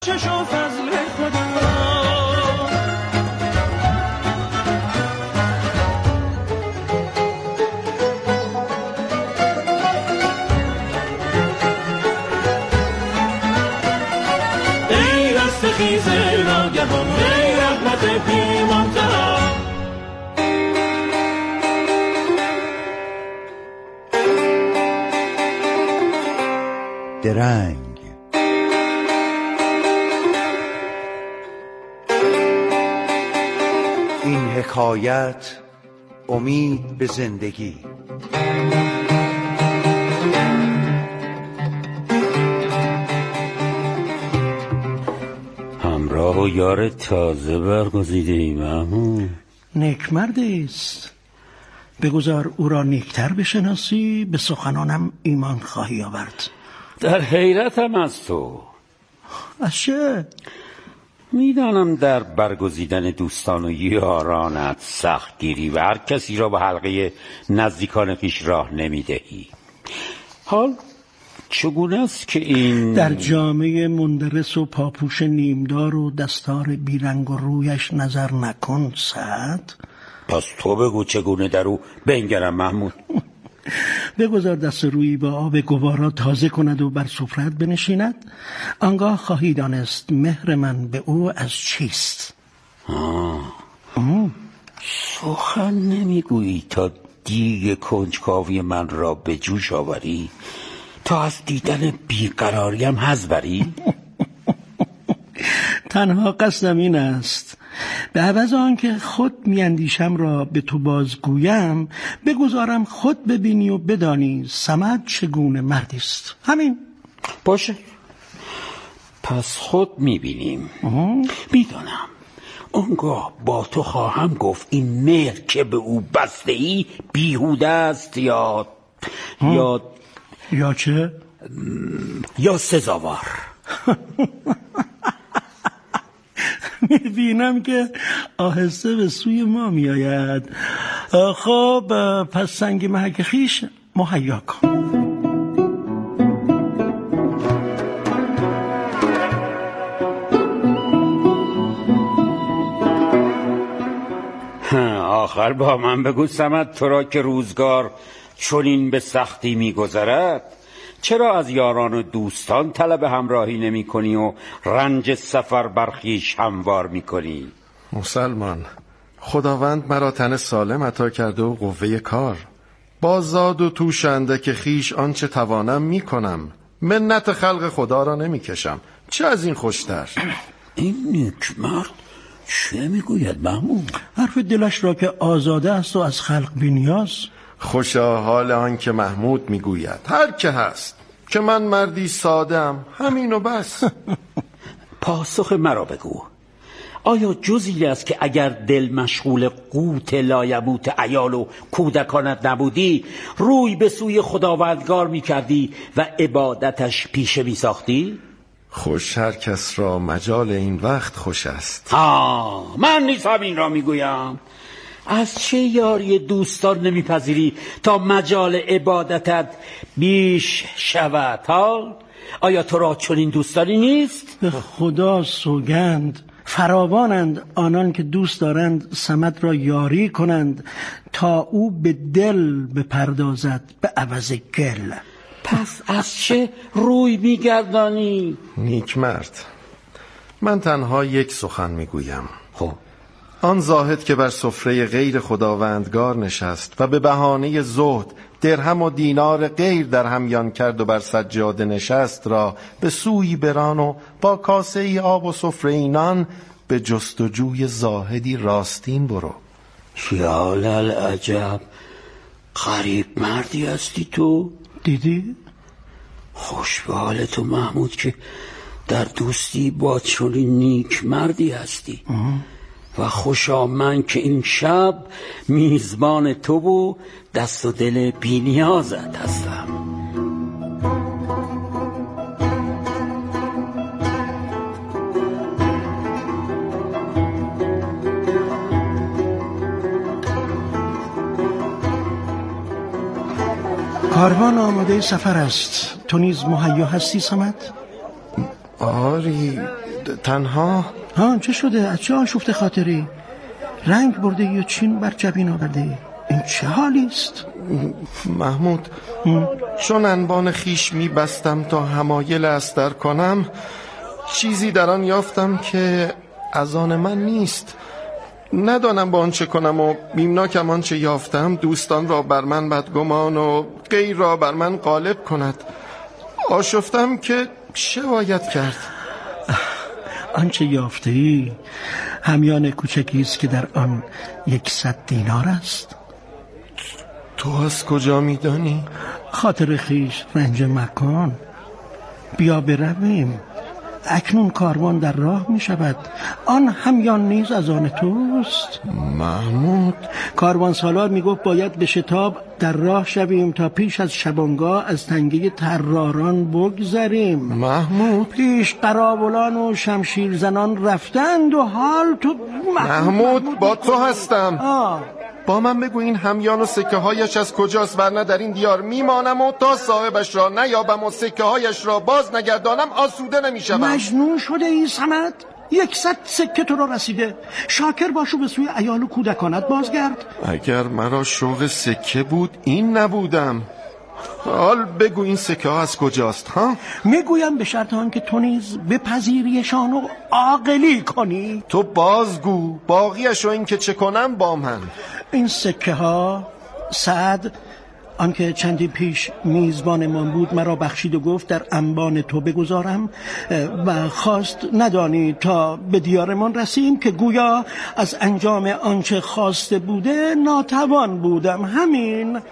چشم فضل خدا. ای رست خیز ناگهان، ای رحمت بی منتها. درنگ. این حکایت امید به زندگی. همراه و یار تازه برگزیده ای محمود. نیکمردی است، بگذار او را نیکتر بشناسی، به سخنانم ایمان خواهی آورد. در حیرتم از تو. از چه؟ میدانم در برگزیدن دوستان و یارانت سخت گیری و هر کسی را به حلقه نزدیکان خویش راه نمیدهی. حال چگونه است که این در جامعه مندرس و پاپوش نیمدار و دستار بیرنگ و رویش نظر نکن سعد؟ پس تو بگو چگونه در او بنگرم محمود. بگذار دست روی با آب گوارا تازه کند و بر سفرت بنشیند، آنگاه خواهی دانست مهر من به او از چیست. سخن نمیگویی تا دیگ کنجکاوی من را به جوش آوری، تا از دیدن بیقراریم حظ بری؟ تنها قصدم این است به عوض آنکه خود میاندیشم را به تو بازگویم، بگذارم خود ببینی و بدانی صمد چگونه مردی است. همین. باشه، پس خود میبینیم. میدانم آنگاه با تو خواهم گفت این مهر که به او بسته ای بیهوده است یا چه؟ یا سزاوار. میبینم که آهسته به سوی ما میآید. خب پس سنگ محک خویش مهیا کن. آخر با من بگو صمد، تو را که روزگار چنین به سختی میگذرد، چرا از یاران و دوستان طلب همراهی نمی کنی و رنج سفر برخیش هموار می کنی؟ مسلمان، خداوند مرا تن سالم عطا کرده و قوه کار. با زاد و توشنده که خیش آنچه توانم می کنم، منت خلق خدا را نمی کشم. چه از این خوشتر؟ این نیکمرد چه می گوید محمود؟ حرف دلش را که آزاده است و از خلق بی‌نیاز. خوشا حال آن که محمود می گوید هر که هست که من مردی ساده‌ام، همین و بس. پاسخ مرا بگو، آیا جزی است که اگر دل مشغول قوت لایموت عیال و کودکانت نبودی، روی به سوی خداوندگار می کردی و عبادتش پیشه می ساختی؟ خوش هر کس را مجال این وقت خوش است. من نیز همین را می گویم. از چه یاری دوستان نمیپذیری تا مجال عبادتت بیش شود؟ آیا تو را چنین دوستانی نیست؟ به خدا سوگند فراوانند آنان که دوست دارند صمد را یاری کنند تا او به دل بپردازد به عوض گل. پس از چه روی میگردانی؟ نیکمرد، من تنها یک سخن میگویم. خب آن زاهد که بر سفره غیر خداوندگار نشست و به بهانه زهد درهم و دینار غیر در همیان کرد و بر سجاده نشست را به سوی بران و با کاسه ای آب و سفره نان به جستجوی زاهدی راستین برو. یا للعجب، غریب مردی هستی تو. دیدی؟ خوش به حال تو محمود که در دوستی با چنین نیک مردی هستی. و خوشا من که این شب میزبان تو و دست و دل بی نیازت هستم. کاروان آماده سفر است. تو نیز مهیا هستی صمد؟ آری، تنها. چه شده؟ از چه آشفته خاطری؟ رنگ برده یا چین بر جبین آورده؟ این چه حالی است؟ محمود، چون انبان خیش می بستم تا حمایل استر کنم، چیزی در آن یافتم که از آن من نیست. ندانم با آن چه کنم و بیمناکم آنچه یافتم دوستان را بر من بدگمان و غیر را بر من غالب کند. آشفتم که چه باید کرد؟ آنچه یافته‌ای همیان کوچکی است که در آن 100 دینار است. تو از کجا میدانی؟ خاطر خیش رنج مکان. بیا برویم، اکنون کاروان در راه می شود. آن همیان نیز از آن توست. محمود، کاروان سالار می گفت باید به شتاب در راه شویم تا پیش از شبانگاه از تنگه طراران بگذریم. محمود، پیش قراولان و شمشیر زنان رفتند و حال تو محمود با تو هستم. با من بگو این همیان و سکه هایش از کجاست، ورنه در این دیار میمانم و تا صاحبش را نیابم و سکه هایش را باز نگردانم آسوده نمیشم. مجنون شده ای صمد؟ 100 سکه تو را رسیده. شاکر باشو به سوی عیال و کودکانت بازگرد. اگر مرا شوق سکه بود این نبودم. حال بگو این سکه ها از کجاست ها؟ میگویم به شرط آن که تو نیز بپذیریشان و عاقلی کنی. تو بازگو، باقیش و این که چه کنم با من. این سکه ها سعد آنکه چندی پیش میزبانمان بود مرا بخشید و گفت در انبان تو بگذارم و خواست ندانی تا به دیارمان رسیم که گویا از انجام آنچه خواسته بوده ناتوان بودم. همین.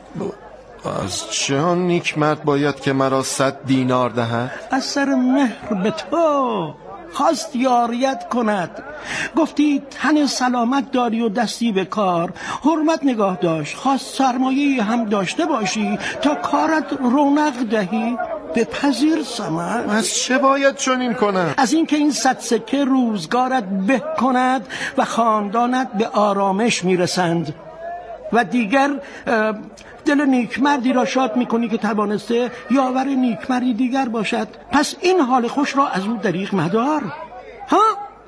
از چه آن نیک مرد باید که مرا 100 دینار دهد؟ از سر مهر به تو خواست یاریت کند. گفتی تن سلامت داری و دستی به کار، حرمت نگاه داشت. خواست سرمایه هم داشته باشی تا کارت رونق دهی. به پذیر صمد. از چه باید چنین کنم؟ از این که این 100 سکه روزگارت به کند و خاندانت به آرامش میرسند و دیگر دل نیکمردی را شاد میکنی که توانسته یاور نیکمردی دیگر باشد. پس این حال خوش را از او دریغ مدار. ها؟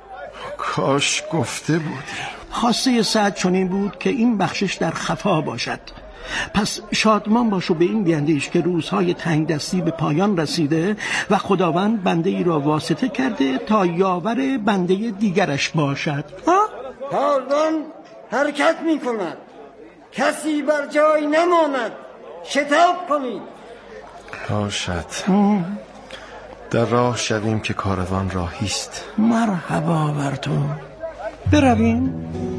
کاش گفته بودی. خواسته سعد چنین بود که این بخشش در خفا باشد. پس شادمان باش و به این بیندیش که روزهای تنگ دستی به پایان رسیده و خداوند بنده ای را واسطه کرده تا یاور بنده دیگرش باشد. ها؟ کاروان حرکت میکند، کسی بر جای نماند. شتاب کنید. باشد. در راه شویم که کاروان راهیست. مرحبا بر تو. برویم.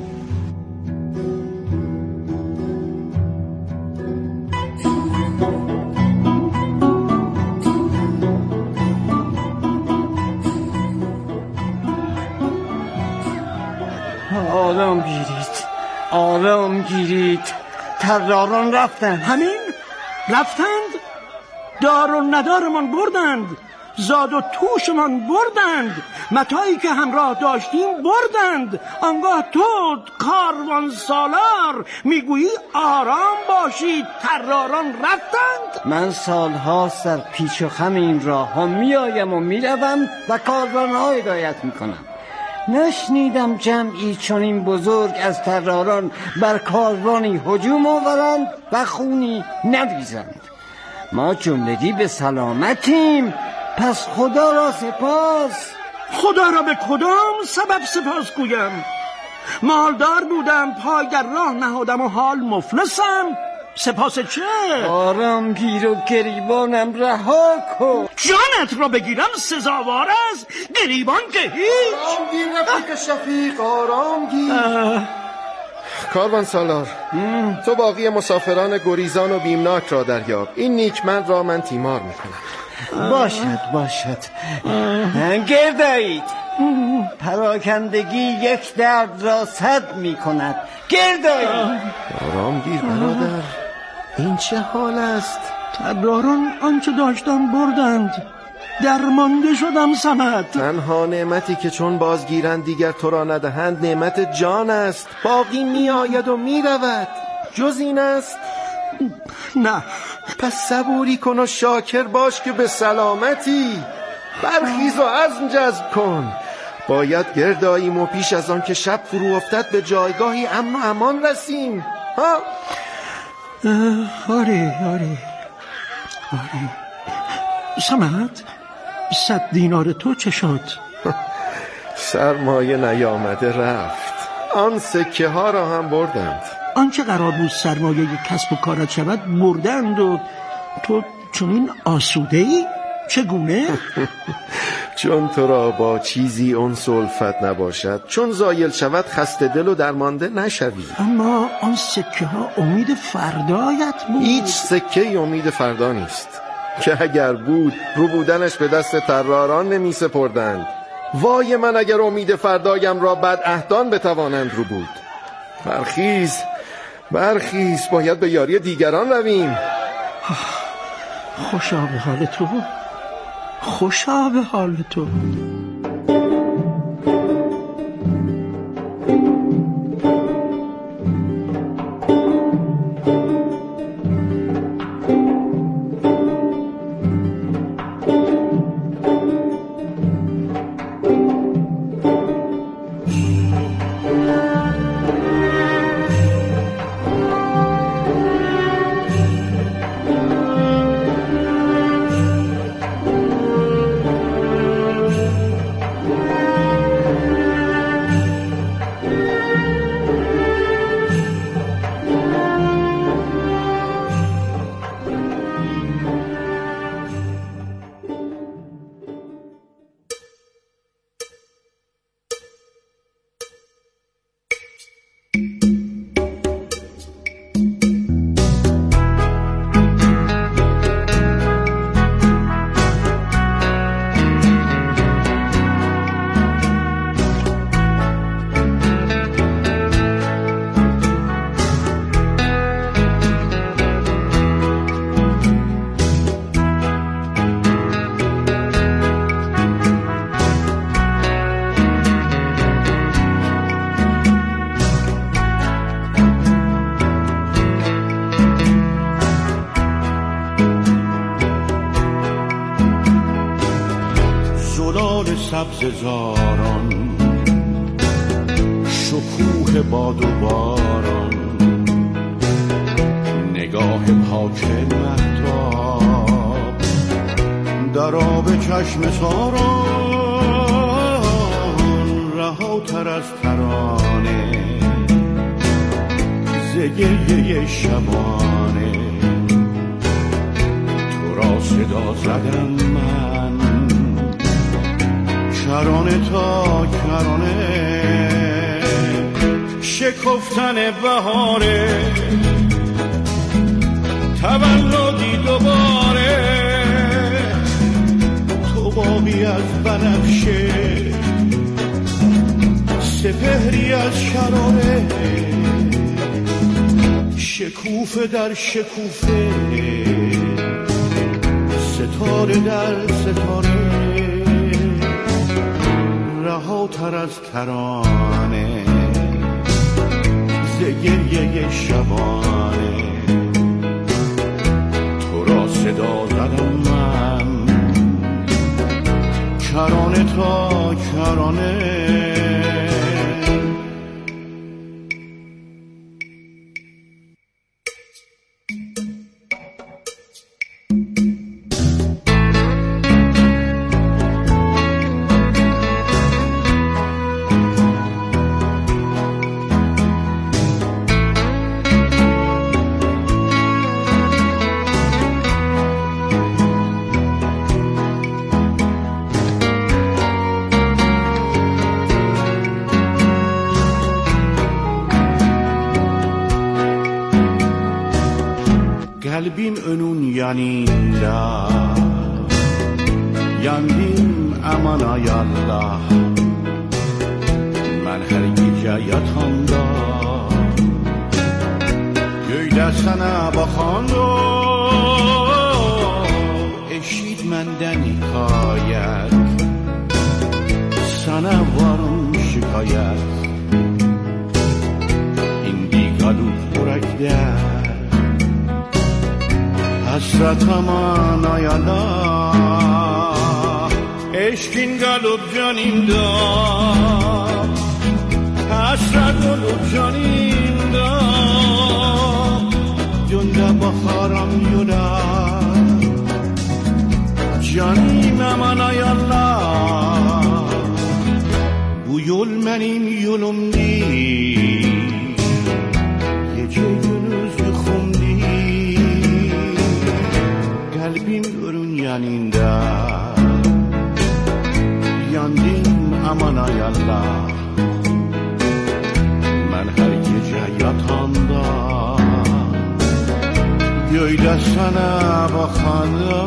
آرام گیرید، آرام گیرید. طراران رفتند. همین؟ رفتند؟ دار و ندارمان بردند، زاد و توشمان بردند، متاعی که همراه داشتیم بردند. آنگاه تو کاروان سالار میگویی آرام باشید، طراران رفتند؟ من سالهاست در پیچ و خم این راه ها میایم و میروم و کاروان ها هدایت میکنم. نشنیدم جمعی چنین بزرگ از طراران بر کاروانی هجوم آورند و خونی نریزند. ما جملگی به سلامتیم، پس خدا را سپاس. خدا را به کدام سبب سپاس گویم؟ مالدار بودم، پای در راه نهادم و حال مفلسم. سپاس چه؟ آرام گیر و گریبانم رها کن. جانت را بگیرم سزاوار است؟ گریبان که هیچ. آرام گیر رفیق شفیق، آرام گیر. کاروان سالار، تو باقی مسافران گریزان و بیمناک را دریاب. این نیکمرد را من تیمار میکنم. باشد گردایید. پراکندگی یک درد را 100 میکند. گردایید. آرام گیر برادر، این چه حال است؟ طراران آنچه داشتم بردند، درمانده شدم صمد. تنها نعمتی که چون بازگیرند دیگر تو را ندهند نعمت جان است. باقی می آید و می رود. جز این است؟ نه. پس صبوری کن و شاکر باش که به سلامتی. برخیز و عزم جذب کن. باید گرد آییم و پیش از آن که شب فرو افتد به جایگاهی امن و امان رسیم. ها؟ آره صمد، 100 دینار تو چه شد؟ سرمایه نیامده رفت. آن سکه ها را هم بردند. آنچه قرار بود سرمایه کسب و کارت شود بردند و تو چنین آسوده ای؟ چگونه؟ چون تو را با چیزی انس و الفت نباشد، چون زایل شود خسته دل و درمانده نشوی. اما آن سکه ها امید فردایت بود. هیچ سکه امید فردا نیست که اگر بود رو بودنش به دست طراران نمی سپردند. وای من اگر امید فردایم را بد عهدان بتوانند رو بود. برخیز باید به یاری دیگران رویم. خوشا به حال تو، خوشا به حال تو. سبززاران، شکوه باد و باران، نگاه پاک مهتاب در آب چشم ساران، رهاتر از ترانه ز گریه شبانه، تو را صدا زدم من کرانه تا کرانه، شکفتن بهاره تولدی دوباره، تو باغی از بنفشه سپهری از شراره، شکوفه در شکوفه ستاره در ستاره، رهاتر از ترانه ز گریه شبانه، تو را صدا زدم من کرانه تا کرانه. Kalbin önün yanında, yandım aman ay Allah, ben her gece yatağımda göyde sana bakanda, eşitmenden hikayet, sana varım şikayet, indi kalıp yürekte حسرت من آیالا، eşkin galup canimda, hasret olup canimda, Cunda baharam yola, canim aman ay Allah, bu yol benim yolum değil, gece gündüz uykum değil, kalbim ölün yanında, yandım aman ay Allah. Ben her gece yatağımda göğde sana bakanda,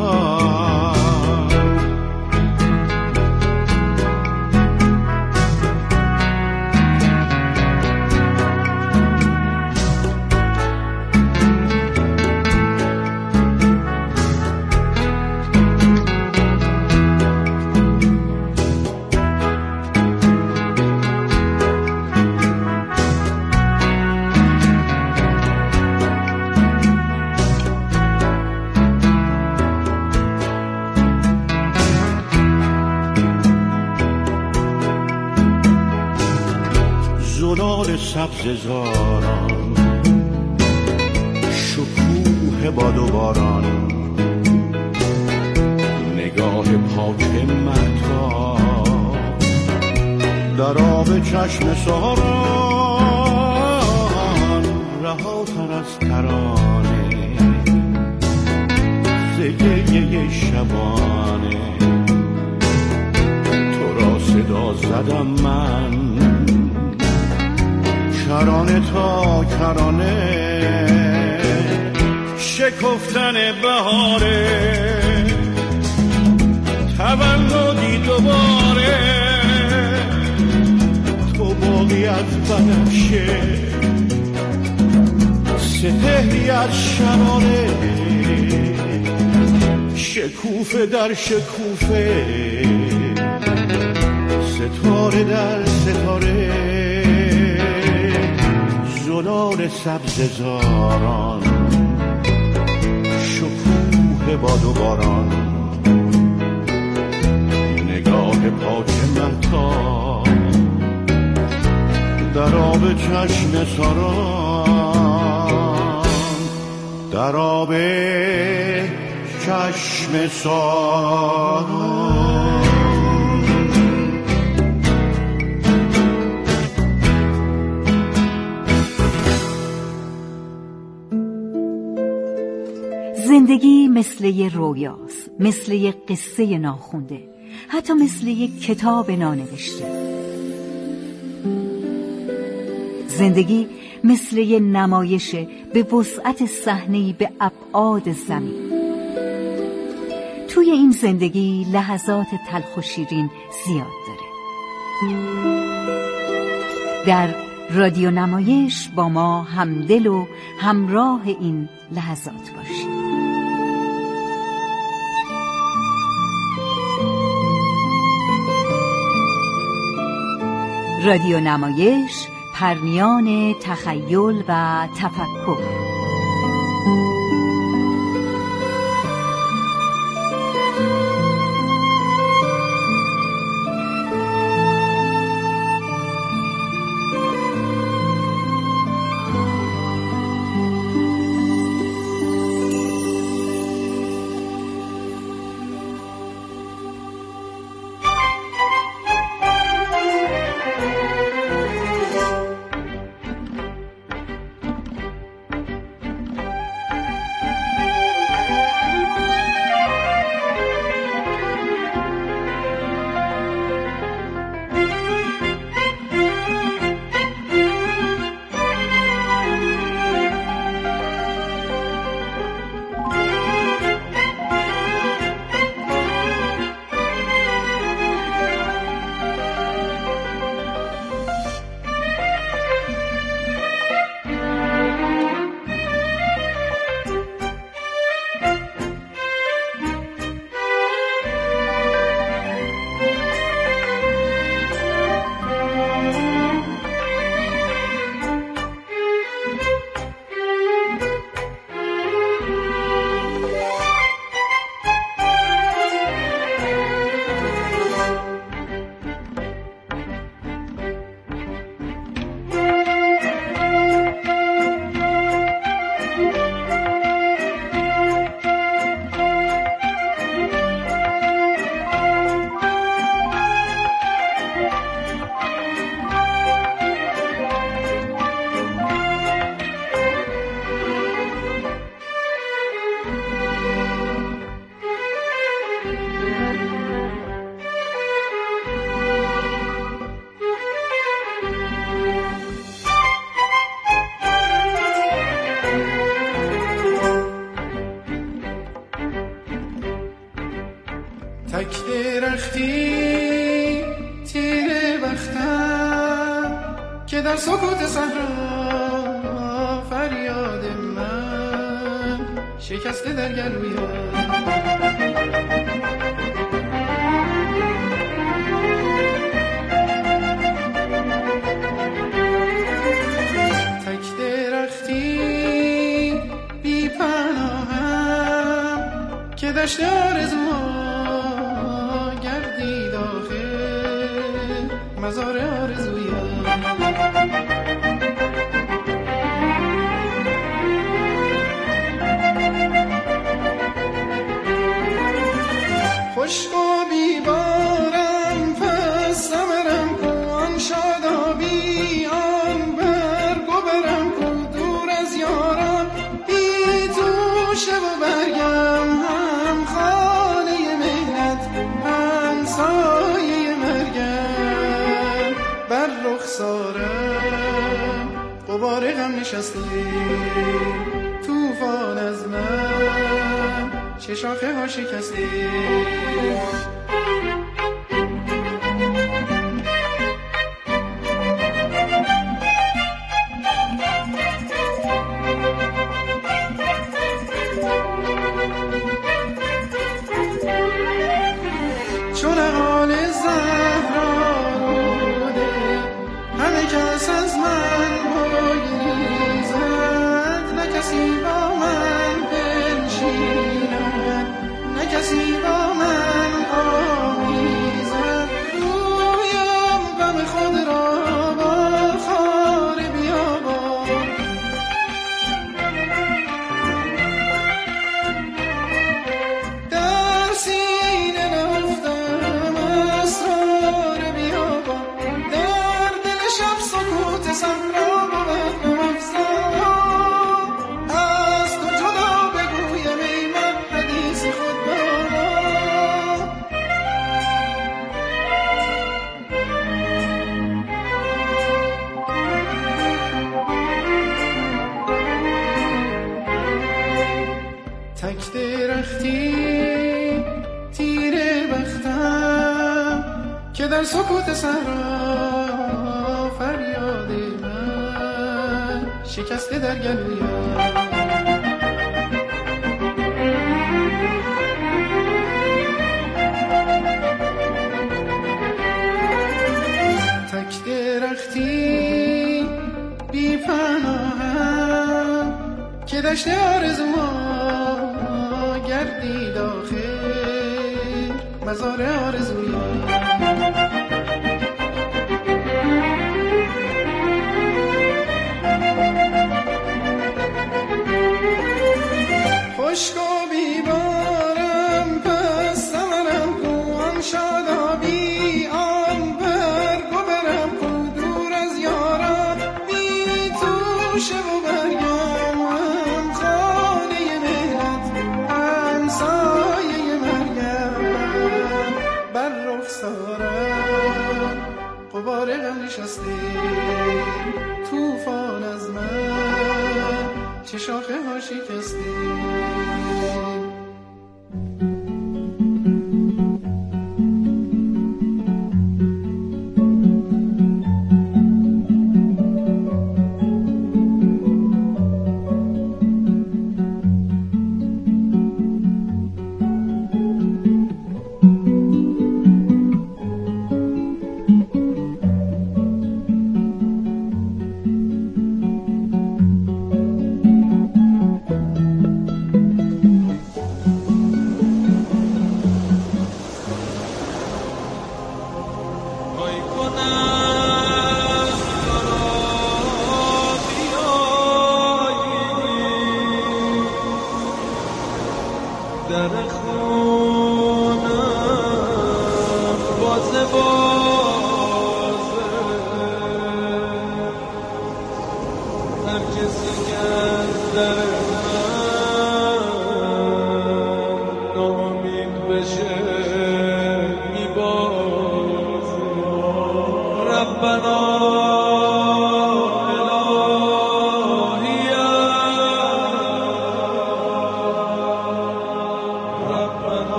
سبز زاران، شکوه باد و باران، نگاه پاک مهتاب در آب چشم ساران، رهاتر از ترانه زگه شبانه، تو را صدا زدم من کرانه تا کرانه، شکفتن بهاره، تولدی دوباره، تو باقی از بنفشه، سپهری از شراره، شکوفه در شکوفه، ستاره در ستاره، زلال سبز زاران، شکوه باد و باران، نگاه پاک مهتاب در آب چشم ساران، در آب چشم ساران. زندگی مثل یه رویاست، مثل یه قصه ناخونده، حتی مثل یه کتاب نانوشته. زندگی مثل یه نمایشه به وسعت صحنه‌ای به ابعاد زمین. توی این زندگی لحظات تلخ و شیرین زیاد داره. در رادیو نمایش با ما همدل و همراه این لحظات باشید. رادیو نمایش، پرمیان تخیل و تفکر. در سکوت صحرا فریاد من شکسته در گلویم. دشت آرزوها گردید آخر مزار آرزویم. خشک و بیبارم پس ثمرم کو، آن شادابی آن برگ و برم کو، دور از یاران بی توشه و برگم، هم خانه مهنت هم سایه مرگم. بر رخسارم غبار غم نشسته، طوفان از من چه شاخه ها شکسته. چون حال زهرا روده همه کس از من بگریزد، نه کسی با من بنشیند نه کسی با من آمیزد. گویم غم خود را با خار بیابان، در سینه نهفتم اسرار بیابان، در دل شب سکوت صحرا بود افزا. از تو جدا بگویم ای من حدیث خود بابا. تک درختی تیره بختم که در سکوت صحرا فریاد من شکسته در گلویم. تک درختی بی پناهم که دشت آرزوها گردید آخر مزار آرزویم. خشک و بیبارم پس ثمرم کو، آن شادابی آن برگ و برم کو، دور از یاران بی توشه و برگم، هم خانه مهنت هم سایه مرگم. بر رخسارم غبار غم نشسته، طوفان از من چه شاخه ها شکسته.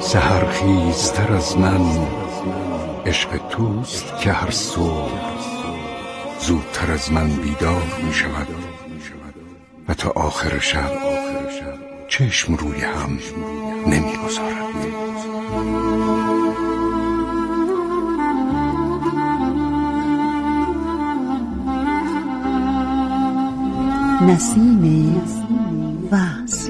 سحرخیزتر از من عشق توست که هر صبح زودتر از من بیدار می شود و تا آخر شب چشم روی هم نمی گذارد. نسیم وصل.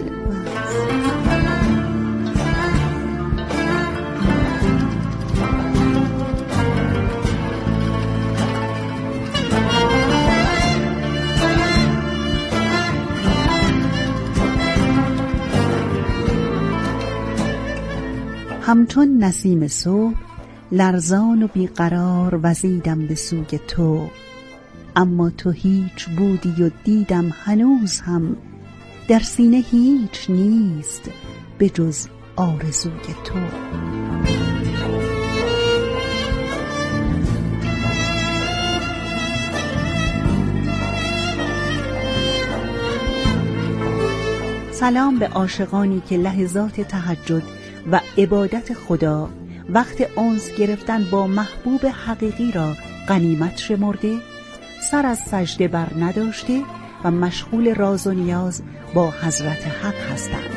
همچون نسیم صبح لرزان و بیقرار وزیدم به سوی تو، اما تو هیچ بودی و دیدم هنوز هم در سینه هیچ نیست به جز آرزوی تو. سلام به عاشقانی که لحظات تهجد و عبادت خدا وقت انس گرفتن با محبوب حقیقی را غنیمت شمرده، سر از سجده بر نداشته و مشغول راز و نیاز با حضرت حق هستند.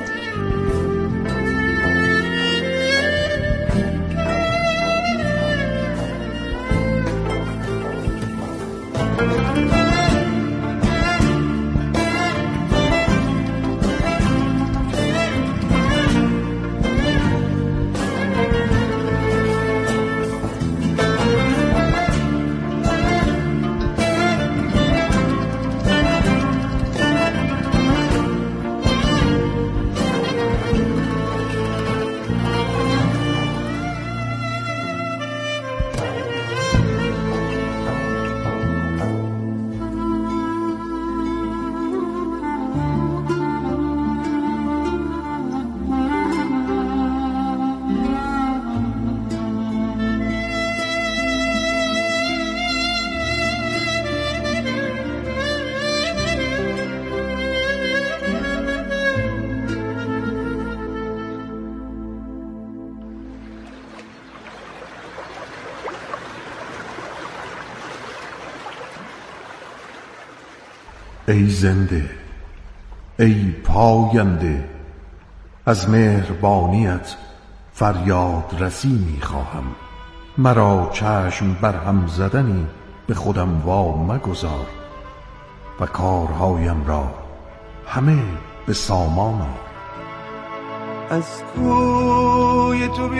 ای زنده، ای پاینده، از مهربانیت فریاد رسی می خواهم. مرا چشم بر هم زدنی به خودم وا مگذار و کارهایم را همه به سامان آر. از کوی تو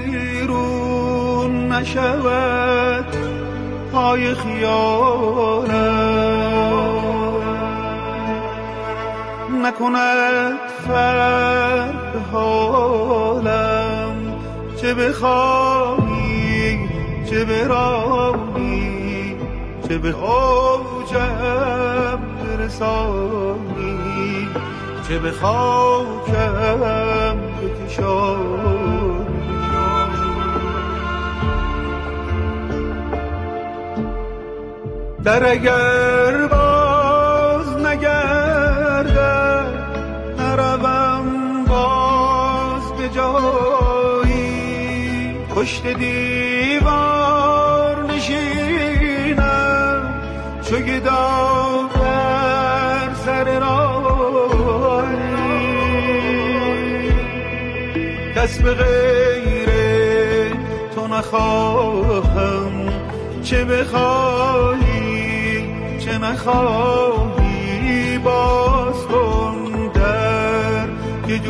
بیرون نشود پای خیالم، نکند فرق به حالم، چه بخواهی چه برانی، چه به اوجم برسانی، چه به خاکم بکشانی. در اگر باز نگردد نروم باز به جایی، پشت دیوار نشینم چو گدا بر سر راهی، کس به غیر تو نخواهم، چه بخواهی چه نخواهی با